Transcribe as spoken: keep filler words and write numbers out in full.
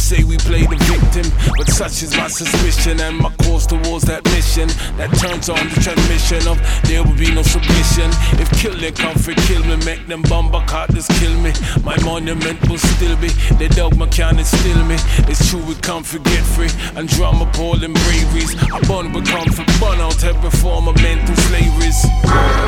say we play the victim, but such is my suspicion and my course towards that mission that turns on the transmission of there will be no submission. If killing come for kill me, make them bumper carters kill me. My monument will still be, they dogma can't instill me. It's true we come for get free and drama appalling braveries. I born with comfort, burn out every form of mental slaveries.